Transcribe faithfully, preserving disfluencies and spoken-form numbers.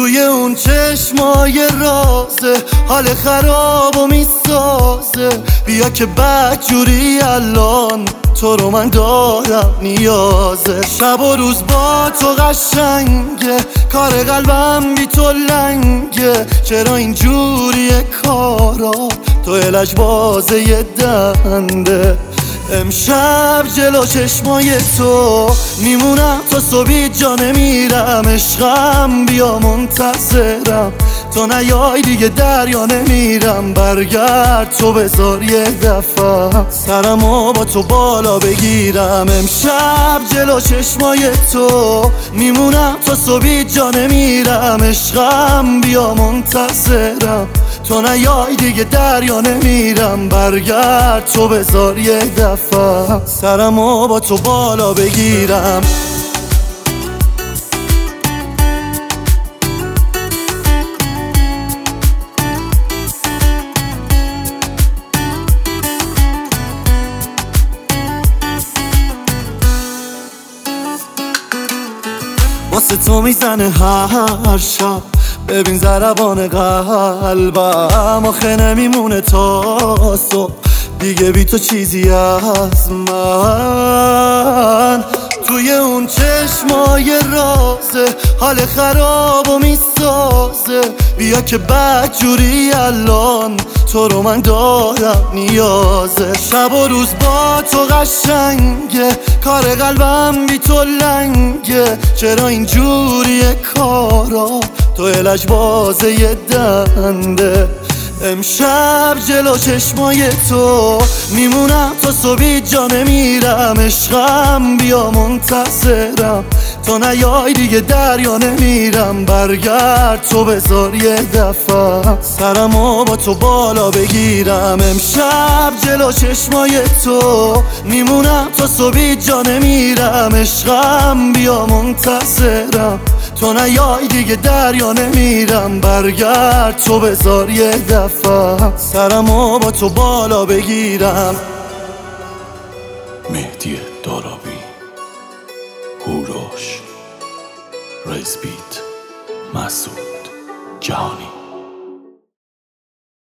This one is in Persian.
توی اون چشمای رازه حال خراب و میسازه. بیا که بدجوری الان تو رو من دارم نیازه. شب و روز با تو قشنگه، کار قلبم بی تو لنگه. چرا اینجوریه کارا، تو الج بازه یه دنده. امشب جلو چشمای تو میمونم تا صبحی جا نمیرم. عشقم بیا منتظرم، تو نیای دیگه دریا نمیرم. برگرد تو بذار یه دفعه سرمو با تو بالا بگیرم. امشب جلو چشمای تو میمونم تا صبحی جا نمیرم. عشقم بیا منتظرم، تو نیای دیگه دریا نمیرم. برگرد تو بذار یه دفعه سرمو با تو بالا بگیرم. واسه تو میزنه هر شب، ببین ضربان قلبم. آخه نمیمونه تا صبح دیگه بی تو چیزی از من. توی اون چشمای رازه حال خراب و میسازه. بیا که بدجوری الان تو رو من دارم نیازه. شب و روز با تو قشنگه، کار قلبم بی تو لنگه. چرا اینجوریه کارا، تو الج بازه یه دنده. امشب جلو چشمای تو میمونم تا صبحی جا نمیرم. عشقم بیا منتظرم، تو نیای دیگه دریا نمیرم. برگرد تو بذار یه دفعه سرمو با تو بالا بگیرم. امشب جلو چشمای تو میمونم تا صبحی جا نمیرم. عشقم بیا منتظرم، تو نیای دیگه دریا نمیرم. برگرد تو بذار یه دفعه سرمو با تو بالا بگیرم. مهدی دارابی، هوروش، ریزبیت، مسعود جهانی.